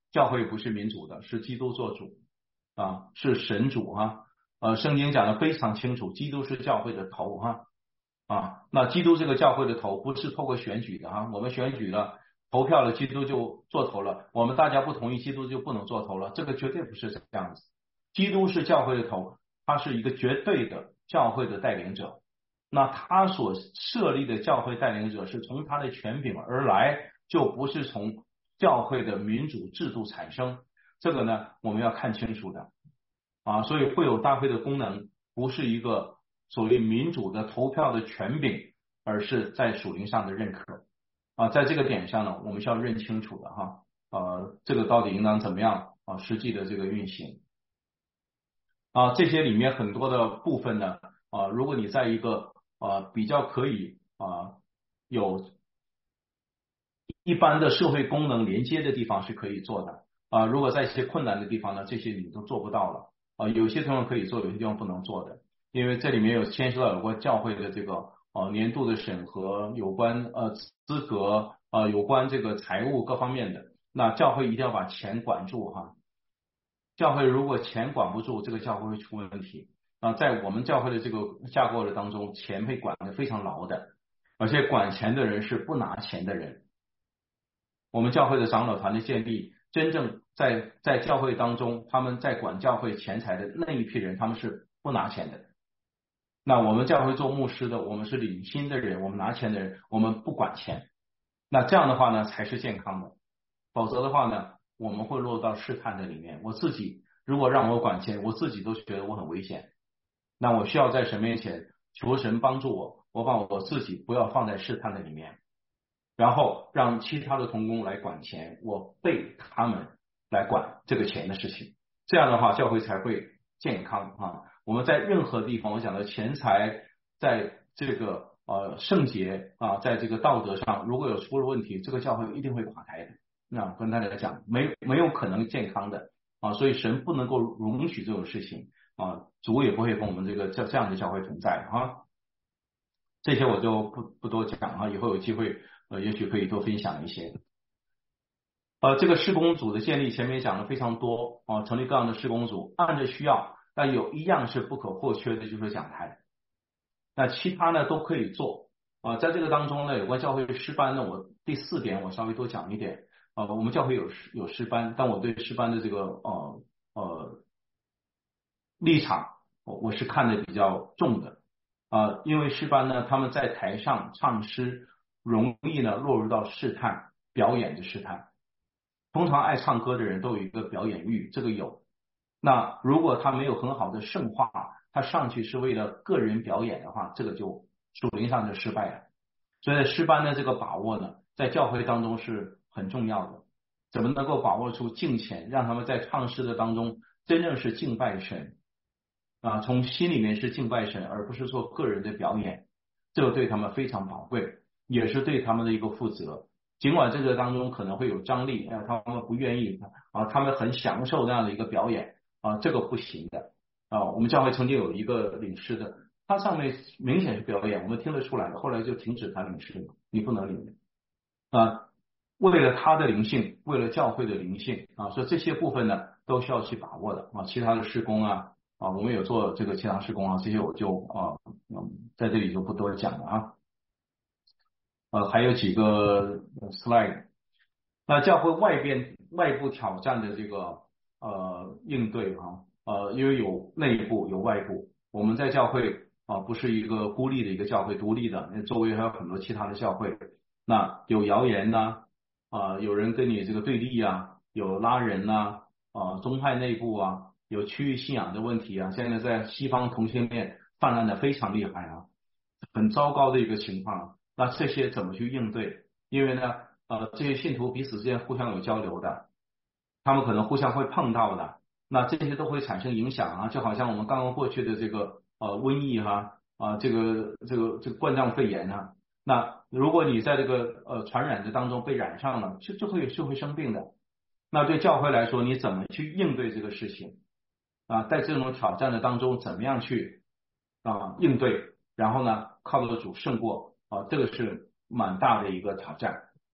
教会不是民主的，是基督做主啊，是神主哈。呃，圣经讲的非常清楚，基督是教会的头哈啊。那基督这个教会的头不是透过选举的哈，我们选举了投票了，基督就做头了，我们大家不同意，基督就不能做头了，这个绝对不是这样子。基督是教会的头，他是一个绝对的教会的带领者。那他所设立的教会带领者是从他的权柄而来，就不是从教会的民主制度产生。这个呢，我们要看清楚的啊。所以会有大会的功能不是一个所谓民主的投票的权柄，而是在属灵上的认可啊。在这个点上呢，我们是要认清楚的哈。呃，这个到底应当怎么样啊？实际的这个运行啊，这些里面很多的部分呢啊，如果你在一个啊比较可以啊有一般的社会功能连接的地方是可以做的啊。如果在一些困难的地方呢，这些你都做不到了啊。有些地方可以做，有些地方不能做的，因为这里面有牵涉到有关教会的这个啊年度的审核，有关呃资格啊，有关这个财务各方面的。那教会一定要把钱管住哈。教会如果钱管不住，这个教会会出问题啊。在我们教会的这个架构的当中，钱被管得非常牢的，而且管钱的人是不拿钱的人。我们教会的长老团的建立，真正在在教会当中，他们在管教会钱财的那一批人，他们是不拿钱的。那我们教会做牧师的，我们是领薪的人，我们拿钱的人，我们不管钱。那这样的话呢，才是健康的。否则的话呢，我们会落到试探的里面。我自己如果让我管钱，我自己都觉得我很危险。那我需要在神面前求神帮助我，我把我自己不要放在试探的里面，然后让其他的同工来管钱，我被他们来管这个钱的事情。这样的话，教会才会健康啊。我们在任何地方，我讲的钱财，在这个呃圣洁啊，在这个道德上，如果有出了问题，这个教会一定会垮台的。那跟大家讲，没没有可能健康的啊，所以神不能够容许这种事情啊，主也不会跟我们这个这这样的教会存在啊。这些我就不不多讲啊，以后有机会呃，也许可以多分享一些。呃，这个事工组的建立前面讲的非常多啊，成立各样的事工组，按着需要，但有一样是不可或缺的，就是讲台。那其他呢都可以做啊，在这个当中呢，有关教会诗班呢，我第四点我稍微多讲一点。呃，我们教会有有诗班，但我对诗班的这个呃呃立场，我我是看的比较重的啊、呃，因为诗班呢，他们在台上唱诗，容易呢落入到试探表演的试探。通常爱唱歌的人都有一个表演欲，这个有。那如果他没有很好的圣化，他上去是为了个人表演的话，这个就属灵上就失败了。所以诗班的这个把握呢，在教会当中是很重要的。怎么能够把握出敬虔，让他们在唱诗的当中真正是敬拜神啊，从心里面是敬拜神，而不是做个人的表演，这个对他们非常宝贵，也是对他们的一个负责。尽管这个当中可能会有张力，啊，他们不愿意啊，他们很享受那样的一个表演啊，这个不行的啊。我们教会曾经有一个领诗的，他上面明显是表演，我们听得出来的，后来就停止他领诗了，你不能领啊。为了他的灵性，为了教会的灵性啊，所以这些部分呢都需要去把握的啊。其他的施工啊啊，我们有做这个其他施工啊，这些我就啊嗯在这里就不多讲了啊。呃，还有几个 slide。那教会外边外部挑战的这个呃应对哈呃，因为有内部有外部，我们在教会啊不是一个孤立的一个教会，独立的，那周围还有很多其他的教会。那有谣言呐啊，有人跟你这个对立啊，有拉人呐啊，宗派内部啊，有区域信仰的问题啊，现在在西方同性恋泛滥的非常厉害啊，很糟糕的一个情况。那这些怎么去应对？因为呢，呃，这些信徒彼此之间互相有交流的，他们可能互相会碰到的，那这些都会产生影响啊。就好像我们刚刚过去的这个呃瘟疫哈啊，这个这个这个冠状肺炎啊，那如果你在这个呃传染的当中被染上了，就就会就会生病的。那对教会来说，你怎么去应对这个事情啊？在这种挑战的当中，怎么样去啊应对？然后呢，靠得主胜过啊，这个是蛮大的一个挑战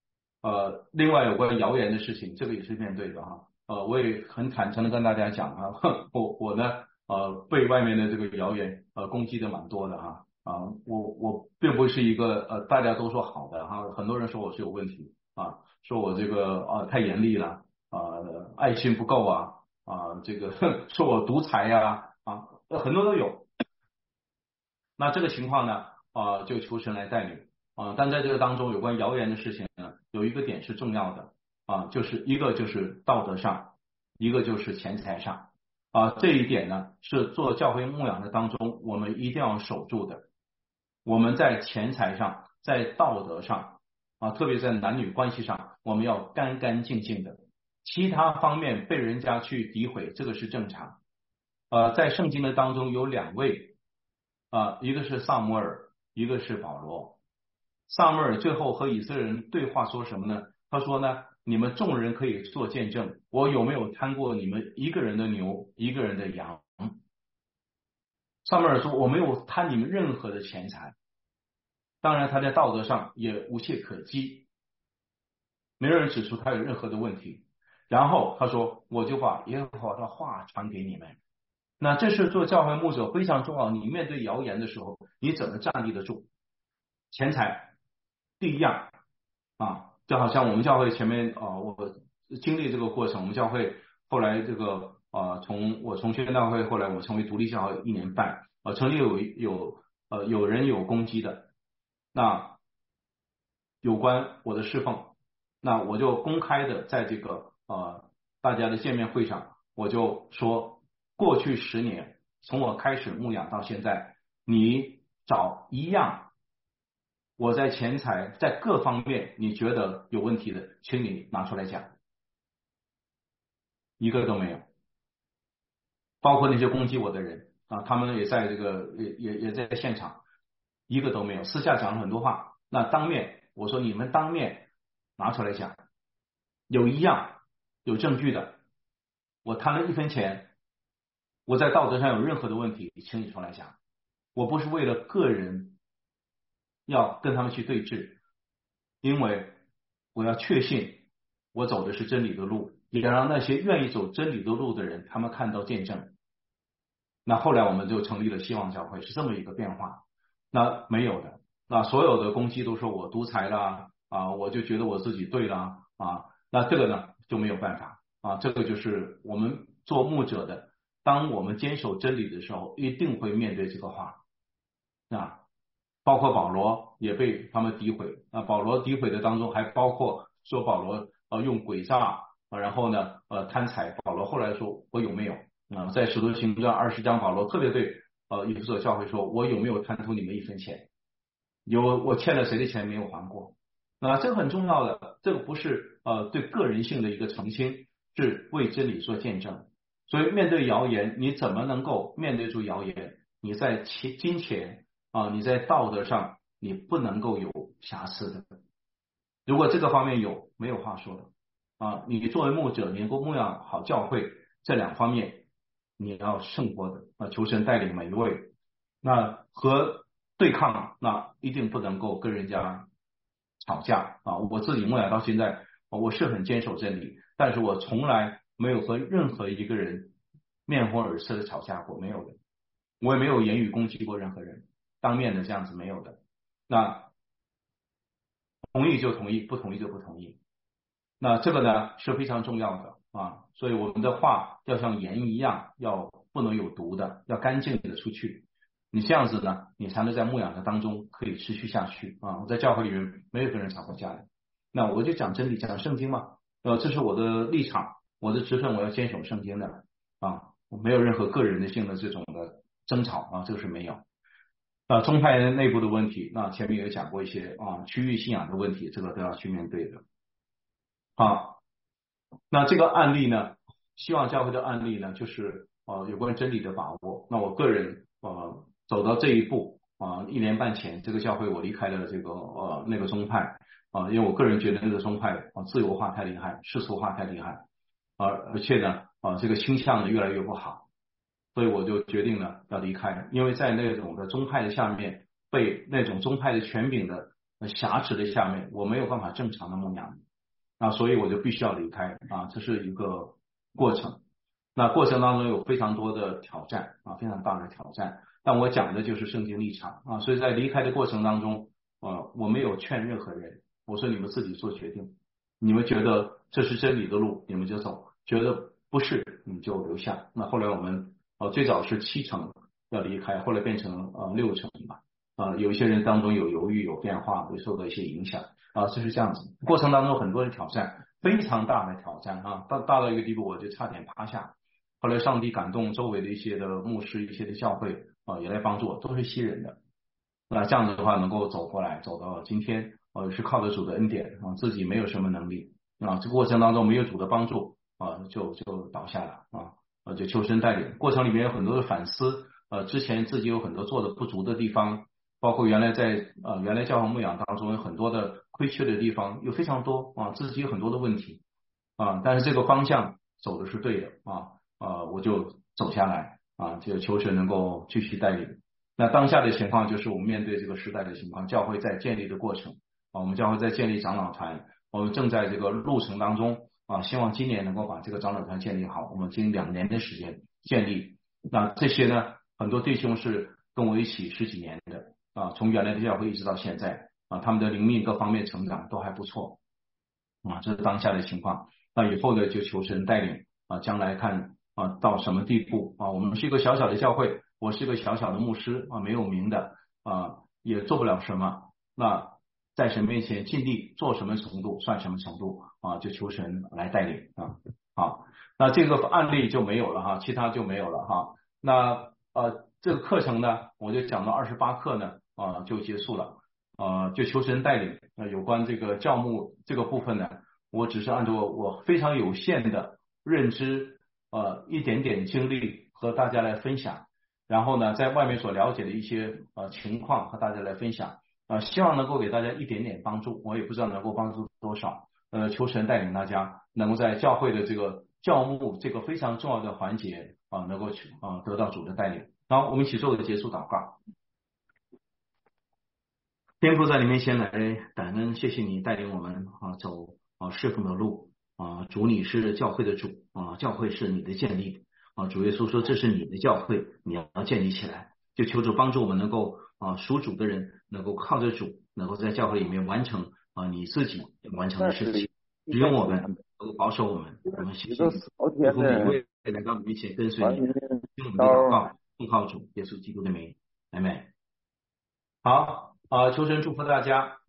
呃，另外有关谣言的事情，这个也是面对的哈。呃，我也很坦诚的跟大家讲啊，我我呢，呃，被外面的这个谣言呃攻击的蛮多的哈。啊，我我并不是一个呃大家都说好的哈，很多人说我是有问题啊，说我这个啊太严厉了啊，爱心不够啊啊，这个说我独裁呀啊，很多都有。那这个情况呢，啊，就求神来带领啊。但在这个当中，有关谣言的事情呢，有一个点是重要的啊，就是一个就是道德上，一个就是钱财上啊。这一点呢，是做教会牧养的当中，我们一定要守住的。我们在钱财上，在道德上啊，特别在男女关系上，我们要干干净净的。其他方面被人家去诋毁，这个是正常。呃，在圣经的当中有两位啊，一个是撒母耳，一个是保罗。撒母耳最后和以色列人对话说什么呢？他说呢，你们众人可以做见证，我有没有贪过你们一个人的牛，一个人的羊？撒母耳说，我没有贪你们任何的钱财。当然他在道德上也无懈可击，没有人指出他有任何的问题。然后他说，我就把耶和华的话传给你们。那这是做教会牧者非常重要，你面对谣言的时候，你怎么站立得住？钱财第一样啊，就好像我们教会前面啊、呃，我经历这个过程，我们教会后来这个啊、呃，从我从宣道会后来我成为独立教会一年半，呃，曾经有有呃有人有攻击的，那有关我的侍奉，那我就公开的在这个呃大家的见面会上，我就说，过去十年从我开始牧养到现在，你找一样我在钱财在各方面你觉得有问题的，请你拿出来讲，一个都没有。包括那些攻击我的人啊，他们也在这个也也也在现场，一个都没有。私下讲了很多话，那当面我说你们当面拿出来讲，有一样有证据的，我贪了一分钱，我在道德上有任何的问题，请你出来讲。我不是为了个人要跟他们去对峙，因为我要确信我走的是真理的路，也让那些愿意走真理的路的人，他们看到见证。那后来我们就成立了希望教会，是这么一个变化。那没有的，那所有的攻击都说我独裁啦啊，我就觉得我自己对啦啊，那这个呢就没有办法啊，这个就是我们做牧者的，当我们坚守真理的时候，一定会面对这个话啊。包括保罗也被他们诋毁啊，保罗诋毁的当中还包括说保罗呃用诡诈啊，然后呢呃贪财。保罗后来说我有没有啊？在使徒行传二十章，保罗特别对呃以弗所教会说，我有没有贪图你们一分钱？有，我欠了谁的钱没有还过？啊，这个很重要的，这个不是呃对个人性的一个澄清，是为真理做见证。所以面对谣言，你怎么能够面对住谣言？你在钱金钱啊，你在道德上，你不能够有瑕疵的。如果这个方面有，没有话说的啊。你作为牧者，你能够牧养好教会，这两方面你要胜过的啊。求神带领每一位。那和对抗，那一定不能够跟人家吵架啊。我自己牧养到现在，我是很坚守真理，但是我从来没有和任何一个人面红耳赤的吵架过，没有的。我也没有言语攻击过任何人，当面的这样子没有的。那同意就同意，不同意就不同意。那这个呢是非常重要的啊，所以我们的话要像盐一样，要不能有毒的，要干净的出去。你这样子呢，你才能在牧养的当中可以持续下去啊。我在教会里面没有跟人吵过架的，那我就讲真理，讲圣经嘛，呃，这是我的立场，我的职分，我要坚守圣经的啊，我没有任何个人的性的这种的争吵啊，这个是没有。啊，宗派内部的问题，那前面也讲过一些啊，区域信仰的问题，这个都要去面对的。好，那这个案例呢，希望教会的案例呢，就是呃有关真理的把握。那我个人呃走到这一步啊、呃，一年半前这个教会我离开了这个呃那个宗派啊、呃，因为我个人觉得那个宗派啊、呃、自由化太厉害，世俗化太厉害，而、呃、而且呢啊、呃、这个倾向呢越来越不好，所以我就决定呢要离开，因为在那种的宗派的下面，被那种宗派的权柄的呃挟持的下面，我没有办法正常的牧养。 啊，所以我就必须要离开啊，这是一个过程。那过程当中有非常多的挑战啊，非常大的挑战。但我讲的就是圣经立场啊，所以在离开的过程当中，呃，我没有劝任何人，我说你们自己做决定，你们觉得这是真理的路，你们就走；觉得不是，你就留下。那后来我们呃最早是七成要离开，后来变成呃六成吧。啊、呃，有一些人当中有犹豫、有变化，会受到一些影响啊，就是这样子。过程当中很多的挑战，非常大的挑战啊，大大到一个地步，我就差点趴下。后来上帝感动周围的一些的牧师、一些的教会啊，也来帮助我，都是西人的。那这样子的话，能够走过来，走到今天，呃，是靠着主的恩典啊，自己没有什么能力啊，这个过程当中没有主的帮助啊，就就倒下了啊，呃，就求神带领。过程里面有很多的反思，呃，之前自己有很多做的不足的地方，包括原来在呃原来教会牧养当中有很多的亏缺的地方，有非常多啊，自己有很多的问题啊，但是这个方向走的是对的啊，呃，我就走下来啊，就求神能够继续带领。那当下的情况就是我们面对这个时代的情况，教会在建立的过程啊，我们教会在建立长老团，我们正在这个路程当中啊，希望今年能够把这个长老团建立好。我们经两年的时间建立，那这些呢，很多弟兄是跟我一起十几年的啊，从原来的教会一直到现在啊，他们的灵命各方面成长都还不错啊，这是当下的情况。那以后的就求神带领啊，将来看啊到什么地步啊，我们是一个小小的教会。我是个小小的牧师啊，没有名的啊，也做不了什么。那在神面前尽力做什么程度算什么程度啊，就求神来带领啊。好，那这个案例就没有了哈，其他就没有了哈。那呃，这个课程呢，我就讲到二十八课呢啊就结束了啊，就求神带领。那有关这个教牧这个部分呢，我只是按照我非常有限的认知呃一点点经历和大家来分享。然后呢，在外面所了解的一些呃情况和大家来分享，呃，希望能够给大家一点点帮助，我也不知道能够帮助多少，呃，求神带领大家能够在教会的这个教牧这个非常重要的环节啊、呃，能够去啊、呃、得到主的带领。好，我们一起做个结束祷告。天父在你面前来感恩，谢谢你带领我们啊走啊侍奉的路啊，主你是教会的主啊，教会是你的建立啊，主耶稣说这是你的教会，你要建立起来，就求主帮助我们能够啊属主的人能够靠着主，能够在教会里面完成啊你自己完成的事情，使用我们，能够保守我们，我们谢谢你，祝福每一位来到你面前跟随你，听我们的祷告，奉靠主耶稣基督的名，阿门。好啊、呃，求神祝福大家。